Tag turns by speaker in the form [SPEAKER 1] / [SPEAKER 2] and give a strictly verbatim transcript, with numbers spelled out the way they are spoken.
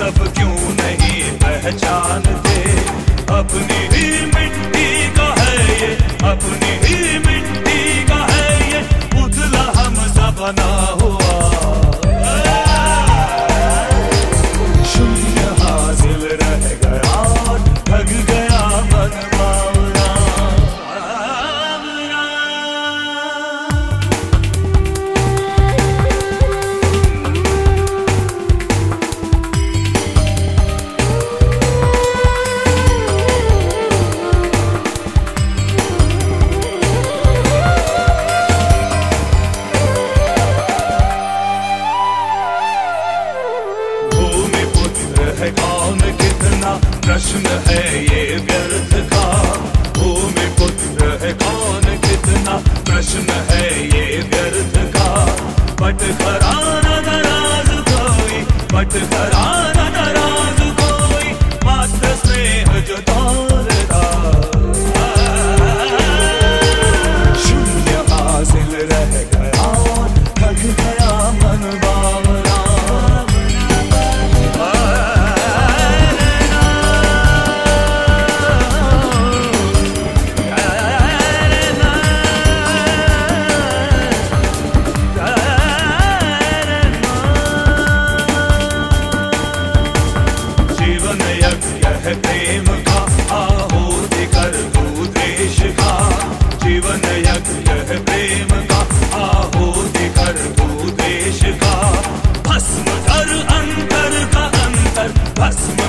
[SPEAKER 1] सब क्यों नहीं पहचानते। अपनी ही मिट्टी का है ये, अपनी ही मिट्टी का है ये, पुतला हमसा बना हुआ। शून्य हासिल रह गया, ठग गया मन बावरा। है कौन कितना प्रश्न है ये व्यर्थ का। भूमि पुत्र है कौन कितना प्रश्न है ये व्यर्थ का। बट कराना नाराज कोई, बट कराना नाराज कोई, मात्र स्नेह जो तोड़ता। शून्य हासिल रह गया, ठग गया मन बावरा। प्रेम का आहुति कर तू देश का। जीवन यज्ञ है प्रेम का आहुति कर तू देश का। भस्म कर अंतर का अंतर, भस्म